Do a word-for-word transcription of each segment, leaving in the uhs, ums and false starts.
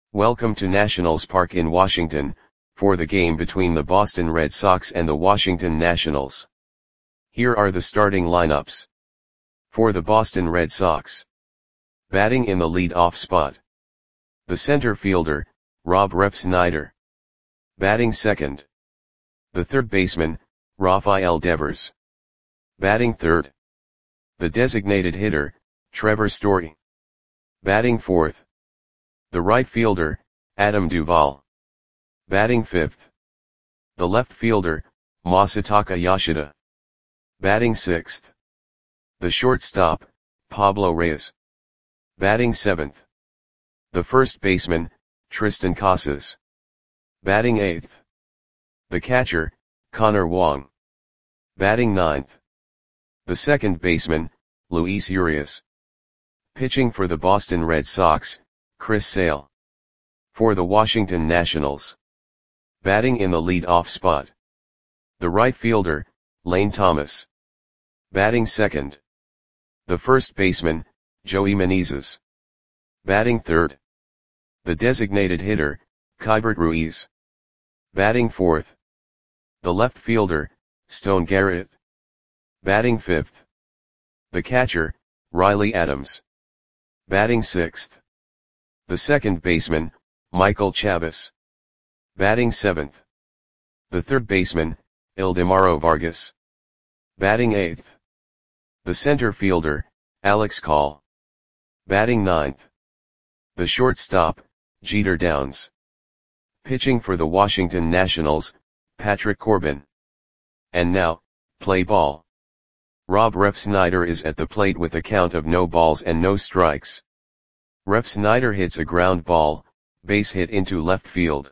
Welcome to Nationals Park in Washington, for the game between the Boston Red Sox and the Washington Nationals. Here are the starting lineups. For the Boston Red Sox. Batting in the lead-off spot. The center fielder, Rob Refsnyder. Batting second. The third baseman, Rafael Devers. Batting third. The designated hitter, Trevor Story. Batting fourth. The right fielder, Adam Duvall. Batting fifth. The left fielder, Masataka Yoshida. Batting sixth. The shortstop, Pablo Reyes. Batting seventh. The first baseman, Tristan Casas. Batting eighth. The catcher, Connor Wong. Batting ninth. The second baseman, Luis Urias. Pitching for the Boston Red Sox, Chris Sale. For the Washington Nationals. Batting in the lead-off spot. The right fielder, Lane Thomas. Batting second. The first baseman, Joey Menezes. Batting third. The designated hitter, Keibert Ruiz. Batting fourth. The left fielder, Stone Garrett. Batting fifth. The catcher, Riley Adams. Batting sixth. The second baseman, Michael Chavis. Batting seventh. The third baseman, Ildemaro Vargas. Batting eighth. The center fielder, Alex Call. Batting ninth. The shortstop, Jeter Downs. Pitching for the Washington Nationals, Patrick Corbin. And now, play ball. Rob Refsnyder is at the plate with a count of no balls and no strikes. Refsnyder hits a ground ball, base hit into left field.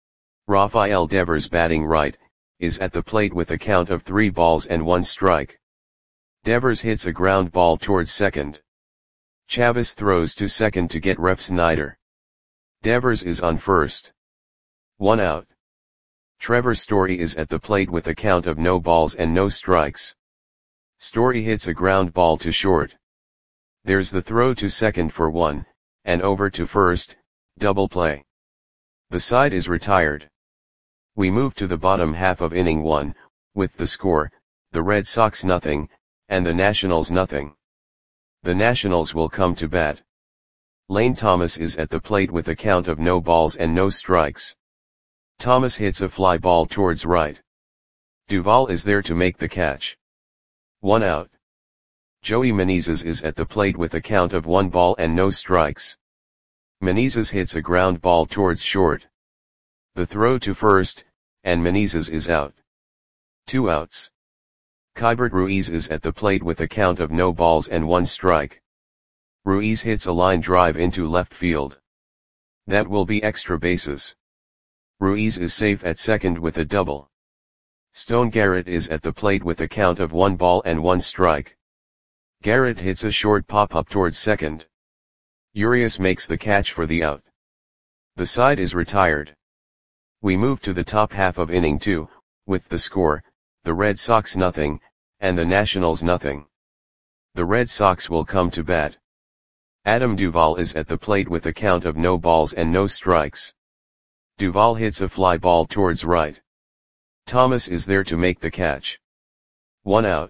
Rafael Devers, batting right, is at the plate with a count of three balls and one strike. Devers hits a ground ball towards second. Chavis throws to second to get Refsnyder. Devers is on first. One out. Trevor Story is at the plate with a count of no balls and no strikes. Story hits a ground ball to short. There's the throw to second for one, and over to first, double play. The side is retired. We move to the bottom half of inning one, with the score, the Red Sox nothing, and the Nationals nothing. The Nationals will come to bat. Lane Thomas is at the plate with a count of no balls and no strikes. Thomas hits a fly ball towards right. Duvall is there to make the catch. One out. Joey Menezes is at the plate with a count of one ball and no strikes. Menezes hits a ground ball towards short. The throw to first, and Menezes is out. Two outs. Keibert Ruiz is at the plate with a count of no balls and one strike. Ruiz hits a line drive into left field. That will be extra bases. Ruiz is safe at second with a double. Stone Garrett is at the plate with a count of one ball and one strike. Garrett hits a short pop-up towards second. Urias makes the catch for the out. The side is retired. We move to the top half of inning two, with the score, the Red Sox nothing, and the Nationals nothing. The Red Sox will come to bat. Adam Duvall is at the plate with a count of no balls and no strikes. Duvall hits a fly ball towards right. Thomas is there to make the catch. One out.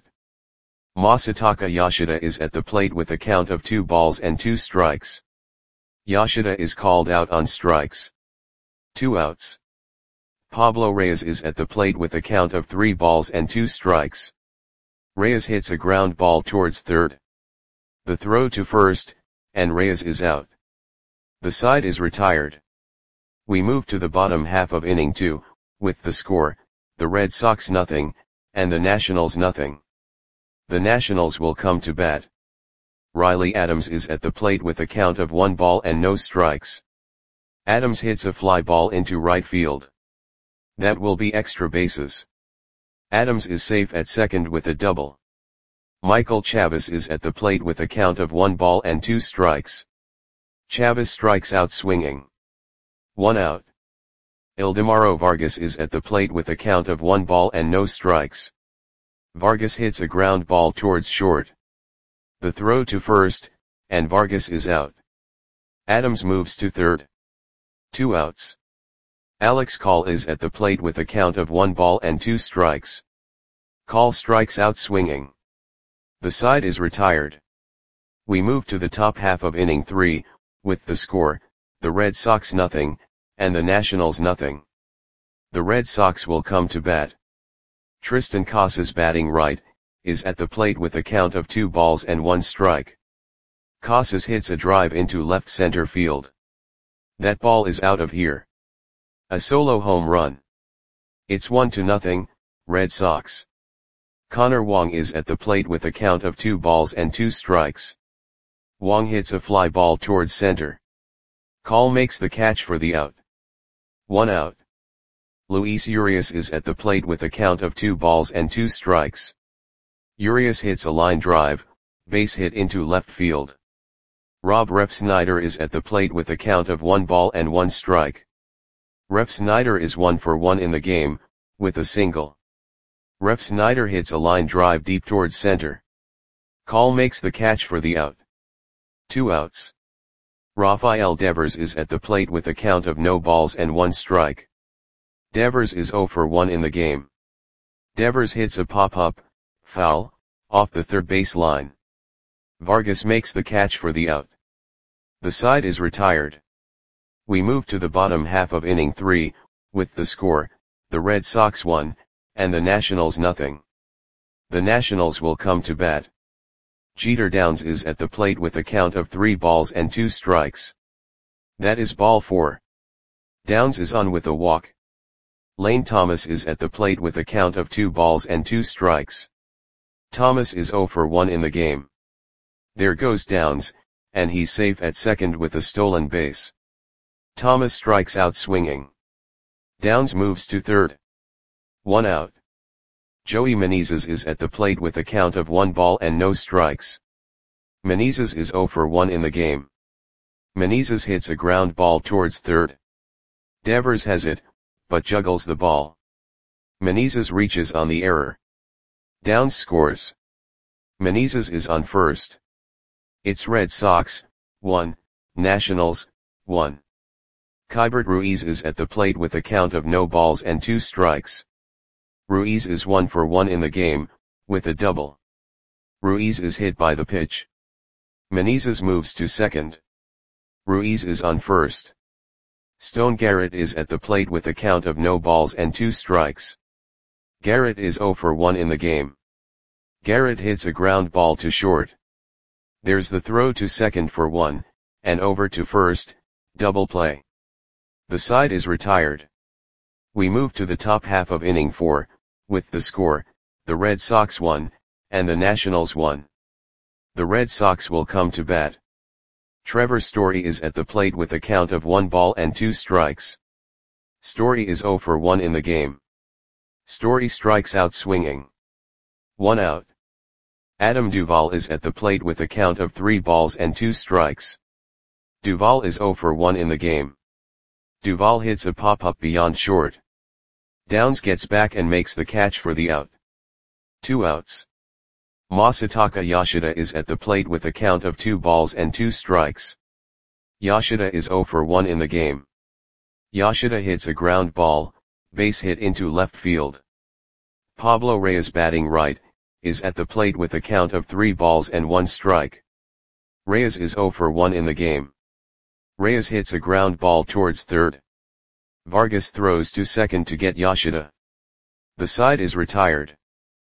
Masataka Yoshida is at the plate with a count of two balls and two strikes. Yoshida is called out on strikes. Two outs. Pablo Reyes is at the plate with a count of three balls and two strikes. Reyes hits a ground ball towards third. The throw to first, and Reyes is out. The side is retired. We move to the bottom half of inning two, with the score, the Red Sox nothing, and the Nationals nothing. The Nationals will come to bat. Riley Adams is at the plate with a count of one ball and no strikes. Adams hits a fly ball into right field. That will be extra bases. Adams is safe at second with a double. Michael Chavis is at the plate with a count of one ball and two strikes. Chavis strikes out swinging. One out. Ildemaro Vargas is at the plate with a count of one ball and no strikes. Vargas hits a ground ball towards short. The throw to first, and Vargas is out. Adams moves to third. Two outs. Alex Call is at the plate with a count of one ball and two strikes. Call strikes out swinging. The side is retired. We move to the top half of inning three, with the score, the Red Sox nothing, and the Nationals nothing. The Red Sox will come to bat. Tristan Casas, batting right, is at the plate with a count of two balls and one strike. Casas hits a drive into left center field. That ball is out of here. A solo home run. It's one to nothing, Red Sox. Connor Wong is at the plate with a count of two balls and two strikes. Wong hits a fly ball towards center. Call makes the catch for the out. One out. Luis Urias is at the plate with a count of two balls and two strikes. Urias hits a line drive, base hit into left field. Rob Refsnyder is at the plate with a count of one ball and one strike. Refsnyder is one for one in the game, with a single. Refsnyder hits a line drive deep towards center. Call makes the catch for the out. Two outs. Rafael Devers is at the plate with a count of no balls and one strike. Devers is zero for one in the game. Devers hits a pop-up, foul, off the third base line. Vargas makes the catch for the out. The side is retired. We move to the bottom half of inning three, with the score, the Red Sox one, and the Nationals nothing. The Nationals will come to bat. Jeter Downs is at the plate with a count of three balls and two strikes. That is ball four. Downs is on with a walk. Lane Thomas is at the plate with a count of two balls and two strikes. Thomas is zero for one in the game. There goes Downs, and he's safe at second with a stolen base. Thomas strikes out swinging. Downs moves to third. One out. Joey Menezes is at the plate with a count of one ball and no strikes. Menezes is zero for one in the game. Menezes hits a ground ball towards third. Devers has it, but juggles the ball. Menezes reaches on the error. Downs scores. Menezes is on first. It's Red Sox, one, Nationals, one. Keibert Ruiz is at the plate with a count of no balls and two strikes. Ruiz is one for one in the game, with a double. Ruiz is hit by the pitch. Menezes moves to second. Ruiz is on first. Stone Garrett is at the plate with a count of no balls and two strikes. Garrett is zero for one in the game. Garrett hits a ground ball to short. There's the throw to second for one, and over to first, double play. The side is retired. We move to the top half of inning four, with the score, the Red Sox one, and the Nationals one. The Red Sox will come to bat. Trevor Story is at the plate with a count of one ball and two strikes. Story is zero for one in the game. Story strikes out swinging. One out. Adam Duvall is at the plate with a count of three balls and two strikes. Duvall is zero for one in the game. Duvall hits a pop-up beyond short. Downs gets back and makes the catch for the out. Two outs. Masataka Yoshida is at the plate with a count of two balls and two strikes. Yoshida is zero for one in the game. Yoshida hits a ground ball, base hit into left field. Pablo Reyes, batting right, is at the plate with a count of three balls and one strike. Reyes is zero for one in the game. Reyes hits a ground ball towards third. Vargas throws to second to get Yoshida. The side is retired.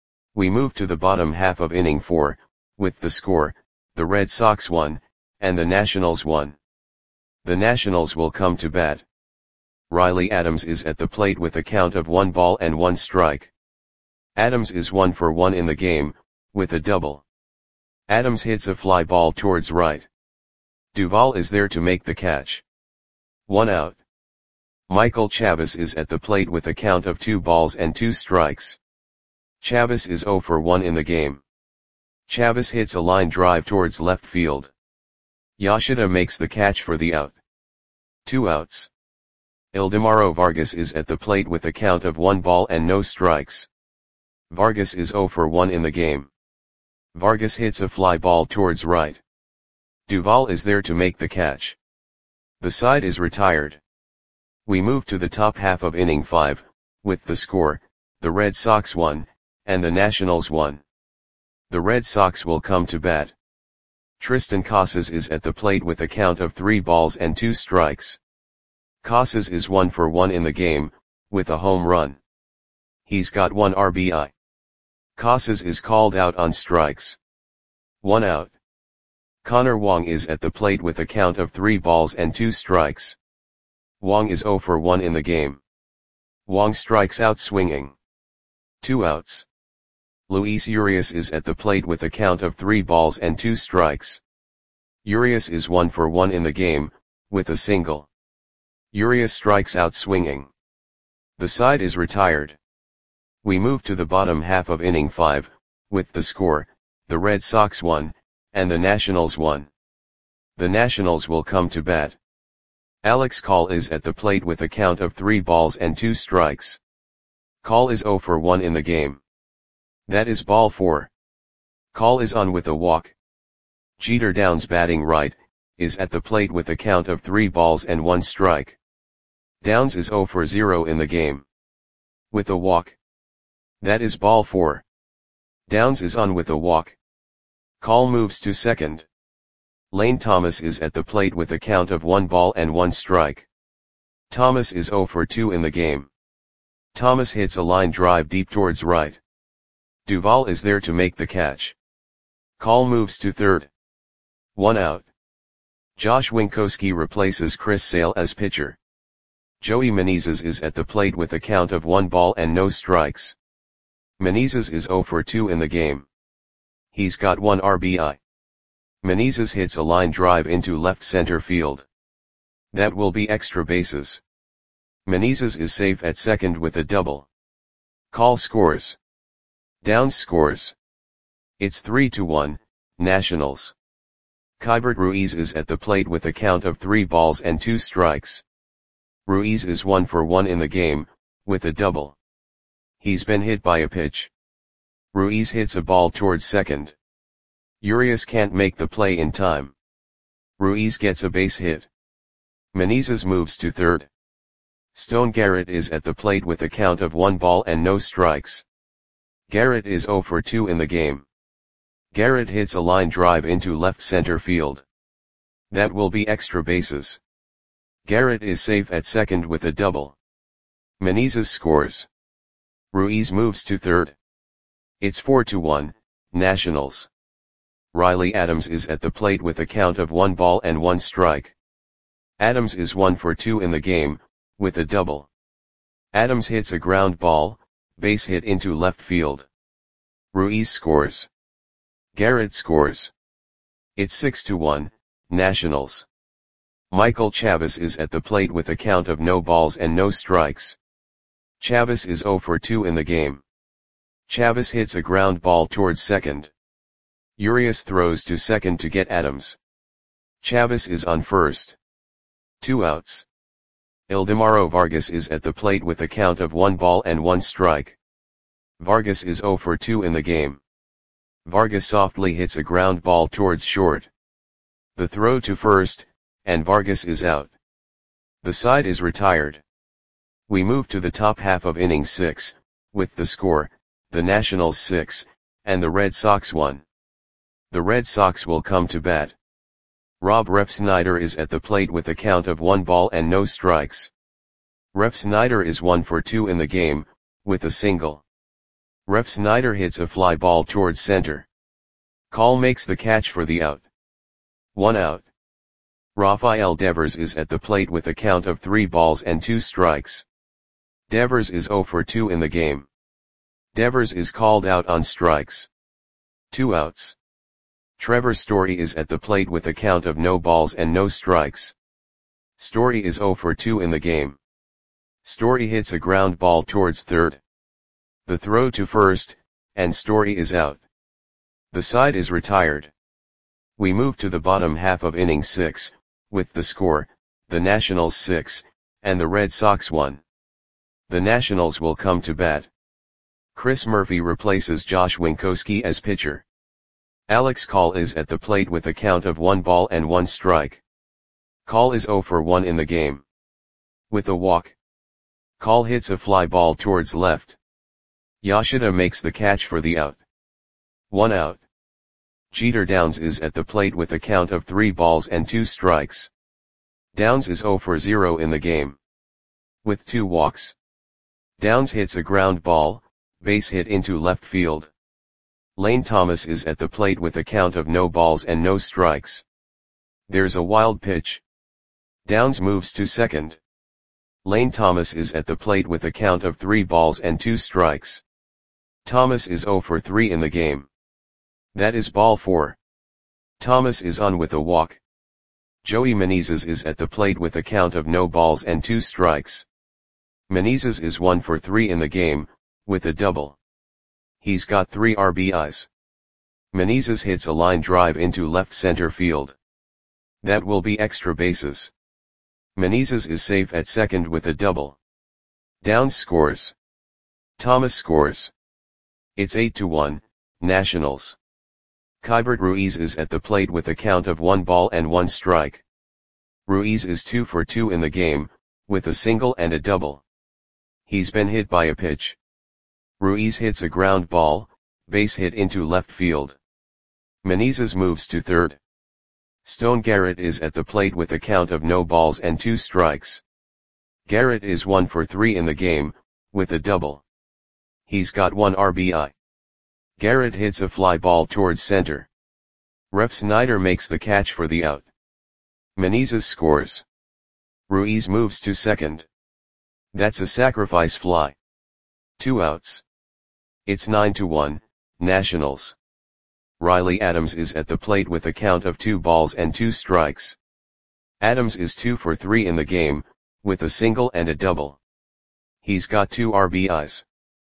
We move to the bottom half of inning four, with the score, the Red Sox one, and the Nationals one. The Nationals will come to bat. Riley Adams is at the plate with a count of one ball and one strike. Adams is one for one in the game, with a double. Adams hits a fly ball towards right. Duvall is there to make the catch. One out. Michael Chavis is at the plate with a count of two balls and two strikes. Chavis is zero for one in the game. Chavis hits a line drive towards left field. Yoshida makes the catch for the out. Two outs. Ildemaro Vargas is at the plate with a count of one ball and no strikes. Vargas is zero for one in the game. Vargas hits a fly ball towards right. Duvall is there to make the catch. The side is retired. We move to the top half of inning five, with the score, the Red Sox one, and the Nationals one. The Red Sox will come to bat. Triston Casas is at the plate with a count of three balls and two strikes. Casas is one for one in the game, with a home run. He's got one R B I. Casas is called out on strikes. One out. Connor Wong is at the plate with a count of three balls and two strikes. Wong is zero for one in the game. Wong strikes out swinging. Two outs. Luis Urias is at the plate with a count of three balls and two strikes. Urias is one for one in the game, with a single. Urias strikes out swinging. The side is retired. We move to the bottom half of inning five, with the score, the Red Sox one, and the Nationals one. The Nationals will come to bat. Alex Call is at the plate with a count of three balls and two strikes. Call is zero for one in the game. That is ball four. Call is on with a walk. Jeter Downs, batting right, is at the plate with a count of three balls and one strike. Downs is zero for zero in the game. With a walk. That is ball four. Downs is on with a walk. Call moves to second. Lane Thomas is at the plate with a count of one ball and one strike. Thomas is zero for two in the game. Thomas hits a line drive deep towards right. Duvall is there to make the catch. Call moves to third. One out. Josh Winkowski replaces Chris Sale as pitcher. Joey Menezes is at the plate with a count of one ball and no strikes. Menezes is zero for two in the game. He's got one R B I. Menezes hits a line drive into left center field. That will be extra bases. Menezes is safe at second with a double. Call scores. Downs scores. It's three to one, Nationals. Keibert Ruiz is at the plate with a count of three balls and two strikes. Ruiz is one for one in the game, with a double. He's been hit by a pitch. Ruiz hits a ball towards second. Urias can't make the play in time. Ruiz gets a base hit. Menezes moves to third. Stone Garrett is at the plate with a count of one ball and no strikes. Garrett is zero for two in the game. Garrett hits a line drive into left center field. That will be extra bases. Garrett is safe at second with a double. Menezes scores. Ruiz moves to third. It's four to one, Nationals. Riley Adams is at the plate with a count of one ball and one strike. Adams is one for two in the game, with a double. Adams hits a ground ball, base hit into left field. Ruiz scores. Garrett scores. It's six to one, Nationals. Michael Chavis is at the plate with a count of no balls and no strikes. Chavis is zero for two in the game. Chavis hits a ground ball towards second. Urias throws to second to get Adams. Chavis is on first. Two outs. Ildemaro Vargas is at the plate with a count of one ball and one strike. Vargas is zero for two in the game. Vargas softly hits a ground ball towards short. The throw to first, and Vargas is out. The side is retired. We move to the top half of inning six, with the score, the Nationals six, and the Red Sox one. The Red Sox will come to bat. Rob Refsnyder is at the plate with a count of one ball and no strikes. Refsnyder is one for two in the game, with a single. Refsnyder hits a fly ball towards center. Call makes the catch for the out. One out. Rafael Devers is at the plate with a count of three balls and two strikes. Devers is zero for two in the game. Devers is called out on strikes. Two outs. Trevor Story is at the plate with a count of no balls and no strikes. Story is zero for two in the game. Story hits a ground ball towards third. The throw to first, and Story is out. The side is retired. We move to the bottom half of inning six, with the score, the Nationals six, and the Red Sox one. The Nationals will come to bat. Chris Murphy replaces Josh Winkowski as pitcher. Alex Call is at the plate with a count of one ball and one strike. Call is zero for one in the game. With a walk. Call hits a fly ball towards left. Yoshida makes the catch for the out. One out. Jeter Downs is at the plate with a count of three balls and two strikes. Downs is zero for zero in the game. With two walks. Downs hits a ground ball, base hit into left field. Lane Thomas is at the plate with a count of no balls and no strikes. There's a wild pitch. Downs moves to second. Lane Thomas is at the plate with a count of three balls and two strikes. Thomas is zero for three in the game. That is ball four. Thomas is on with a walk. Joey Menezes is at the plate with a count of no balls and two strikes. Menezes is one for three in the game, with a double. He's got three R B Is. Menezes hits a line drive into left center field. That will be extra bases. Menezes is safe at second with a double. Downs scores. Thomas scores. It's eight to one, Nationals. Keibert Ruiz is at the plate with a count of one ball and one strike. Ruiz is two for two in the game, with a single and a double. He's been hit by a pitch. Ruiz hits a ground ball, base hit into left field. Menezes moves to third. Stone Garrett is at the plate with a count of no balls and two strikes. Garrett is one for three in the game, with a double. He's got one R B I. Garrett hits a fly ball towards center. Ref Snyder makes the catch for the out. Menezes scores. Ruiz moves to second. That's a sacrifice fly. Two outs. It's nine to one, Nationals. Riley Adams is at the plate with a count of two balls and two strikes. Adams is two for three in the game, with a single and a double. He's got two R B Is.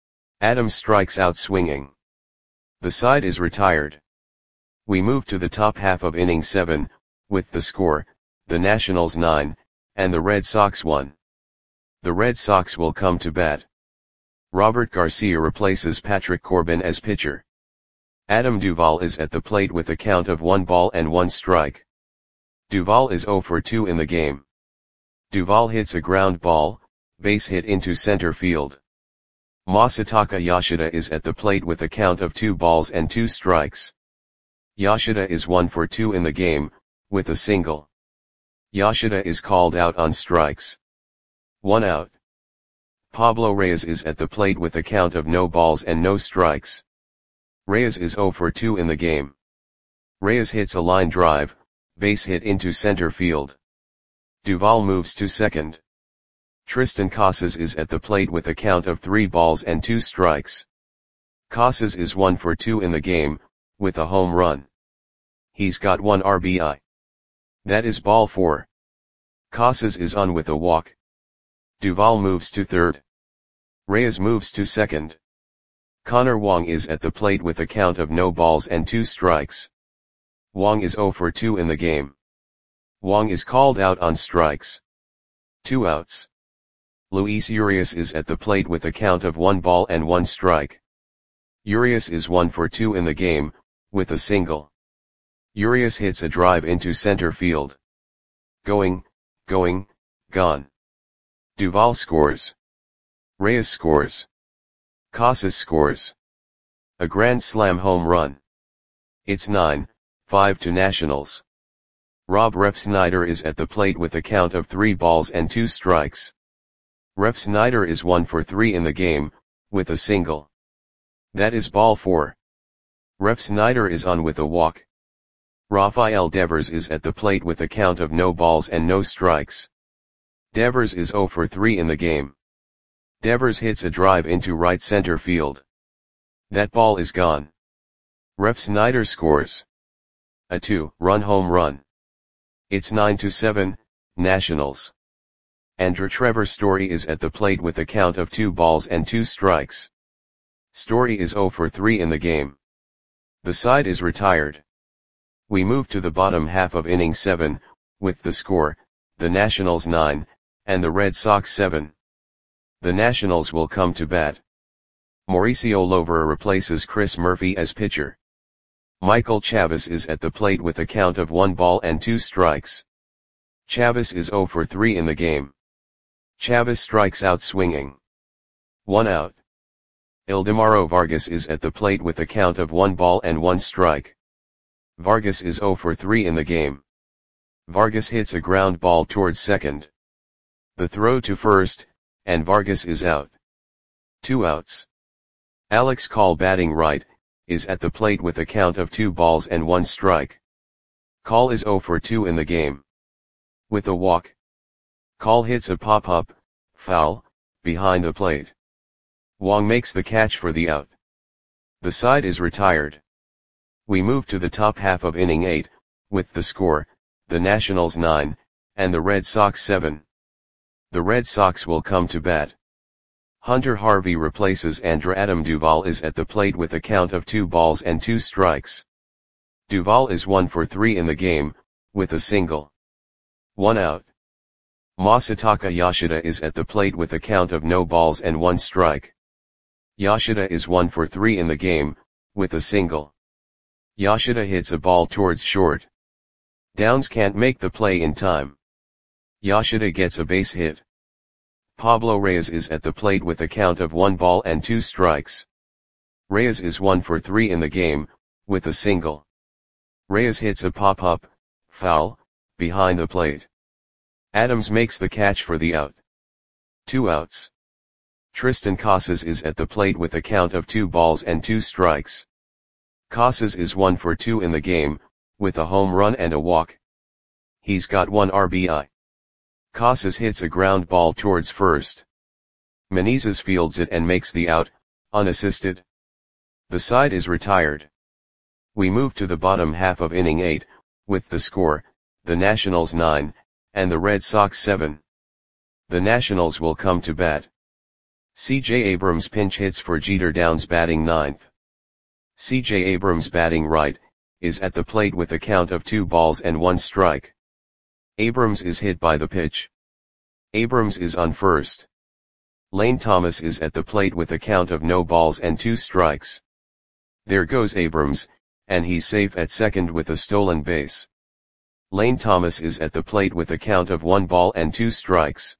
Adams strikes out swinging. The side is retired. We move to the top half of inning seven, with the score, the Nationals nine, and the Red Sox one. The Red Sox will come to bat. Robert Garcia replaces Patrick Corbin as pitcher. Adam Duvall is at the plate with a count of one ball and one strike. Duvall is zero for two in the game. Duvall hits a ground ball, base hit into center field. Masataka Yoshida is at the plate with a count of two balls and two strikes. Yoshida is one for two in the game, with a single. Yoshida is called out on strikes. One out. Pablo Reyes is at the plate with a count of no balls and no strikes. Reyes is zero for two in the game. Reyes hits a line drive, base hit into center field. Duvall moves to second. Tristan Casas is at the plate with a count of three balls and two strikes. Casas is one for two in the game, with a home run. He's got one R B I. That is ball four. Casas is on with a walk. Duvall moves to third. Reyes moves to second. Connor Wong is at the plate with a count of no balls and two strikes. Wong is zero for two in the game. Wong is called out on strikes. Two outs. Luis Urias is at the plate with a count of one ball and one strike. Urias is one for two in the game, with a single. Urias hits a drive into center field. Going, going, gone. Duvall scores. Reyes scores. Casas scores. A grand slam home run. It's nine five to Nationals. Rob Refsnyder is at the plate with a count of three balls and two strikes. Refsnyder is one for three in the game, with a single. That is ball four. Refsnyder is on with a walk. Rafael Devers is at the plate with a count of no balls and no strikes. Devers is zero for three in the game. Devers hits a drive into right center field. That ball is gone. Refsnyder scores. A two-run home run. It's nine to seven, Nationals. Andrew Trevor Story is at the plate with a count of two balls and two strikes. Story is zero for three in the game. The side is retired. We move to the bottom half of inning seven, with the score, the Nationals nine, and the Red Sox seven. The Nationals will come to bat. Mauricio Lovera replaces Chris Murphy as pitcher. Michael Chavis is at the plate with a count of one ball and two strikes. Chavis is zero for three in the game. Chavis strikes out swinging. One out. Ildemaro Vargas is at the plate with a count of one ball and one strike. Vargas is zero for three in the game. Vargas hits a ground ball towards second. The throw to first, and Vargas is out. Two outs. Alex Call batting right, is at the plate with a count of two balls and one strike. Call is zero for two in the game. With a walk. Call hits a pop-up, foul, behind the plate. Wong makes the catch for the out. The side is retired. We move to the top half of inning eight, with the score, the Nationals nine, and the Red Sox seven. The Red Sox will come to bat. Hunter Harvey replaces Andrew Adam Duvall is at the plate with a count of two balls and two strikes. Duvall is one for three in the game, with a single. One out. Masataka Yoshida is at the plate with a count of no balls and one strike. Yoshida is one for three in the game, with a single. Yoshida hits a ball towards short. Downs can't make the play in time. Yoshida gets a base hit. Pablo Reyes is at the plate with a count of one ball and two strikes. Reyes is one for three in the game, with a single. Reyes hits a pop-up, foul, behind the plate. Adams makes the catch for the out. Two outs. Tristan Casas is at the plate with a count of two balls and two strikes. Casas is one for two in the game, with a home run and a walk. He's got one R B I. Casas hits a ground ball towards first. Menezes fields it and makes the out, unassisted. The side is retired. We move to the bottom half of inning eight, with the score, the Nationals nine, and the Red Sox seven. The Nationals will come to bat. C J Abrams pinch hits for Jeter Downs batting ninth. C J Abrams batting right, is at the plate with a count of two balls and one strike. Abrams is hit by the pitch. Abrams is on first. Lane Thomas is at the plate with a count of no balls and two strikes. There goes Abrams, and he's safe at second with a stolen base. Lane Thomas is at the plate with a count of one ball and two strikes.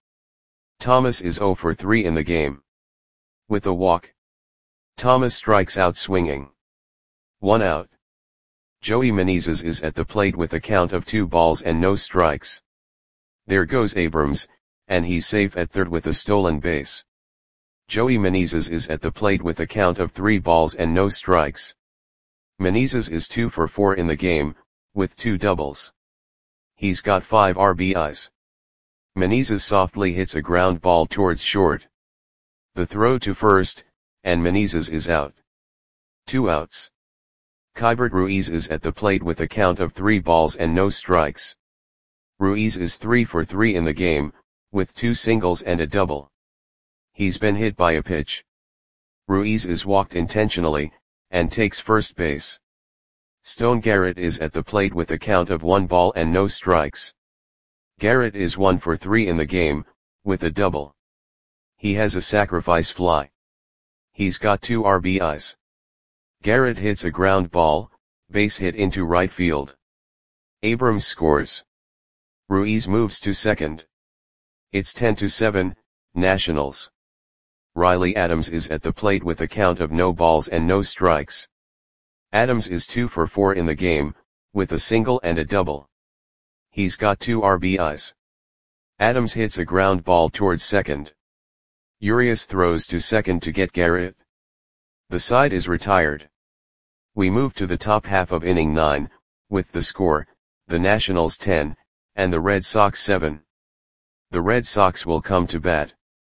Thomas is zero for three in the game. With a walk. Thomas strikes out swinging. One out. Joey Menezes is at the plate with a count of two balls and no strikes. There goes Abrams, and he's safe at third with a stolen base. Joey Menezes is at the plate with a count of three balls and no strikes. Menezes is two for four in the game, with two doubles. He's got five R B Is. Menezes softly hits a ground ball towards short. The throw to first, and Menezes is out. Two outs. Keibert Ruiz is at the plate with a count of three balls and no strikes. Ruiz is three for three in the game, with two singles and a double. He's been hit by a pitch. Ruiz is walked intentionally, and takes first base. Stone Garrett is at the plate with a count of one ball and no strikes. Garrett is one for three in the game, with a double. He has a sacrifice fly. He's got two R B Is. Garrett hits a ground ball, base hit into right field. Abrams scores. Ruiz moves to second. It's ten to seven, Nationals. Riley Adams is at the plate with a count of no balls and no strikes. Adams is two for four in the game, with a single and a double. He's got two R B Is. Adams hits a ground ball towards second. Urias throws to second to get Garrett. The side is retired. We move to the top half of inning nine, with the score, the Nationals ten, and the Red Sox seven. The Red Sox will come to bat.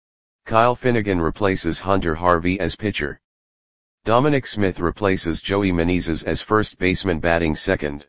Kyle Finnegan replaces Hunter Harvey as pitcher. Dominic Smith replaces Joey Menezes as first baseman batting second.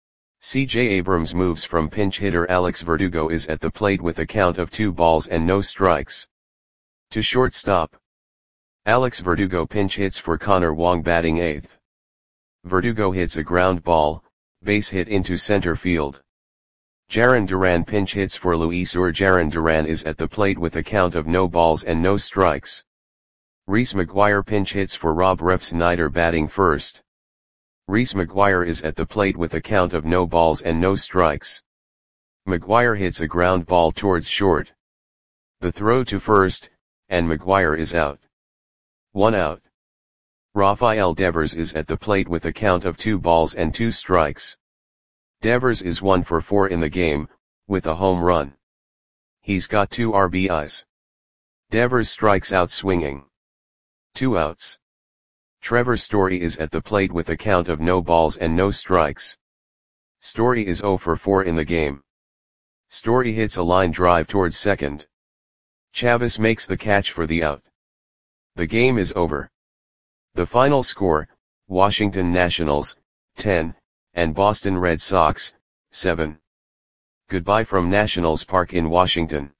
C J Abrams moves from pinch hitter. Alex Verdugo is at the plate with a count of two balls and no strikes. To shortstop. Alex Verdugo pinch hits for Connor Wong batting eighth. Verdugo hits a ground ball, base hit into center field. Jarren Duran pinch hits for Luis Urias. Jarren Duran is at the plate with a count of no balls and no strikes. Reese McGuire pinch hits for Rob Refsnyder batting first. Reese McGuire is at the plate with a count of no balls and no strikes. McGuire hits a ground ball towards short. The throw to first, and McGuire is out. One out. Rafael Devers is at the plate with a count of two balls and two strikes. Devers is one for four in the game, with a home run. He's got two R B Is. Devers strikes out swinging. Two outs. Trevor Story is at the plate with a count of no balls and no strikes. Story is zero for four in the game. Story hits a line drive towards second. Chavis makes the catch for the out. The game is over. The final score, Washington Nationals, ten, and Boston Red Sox, seven. Goodbye from Nationals Park in Washington.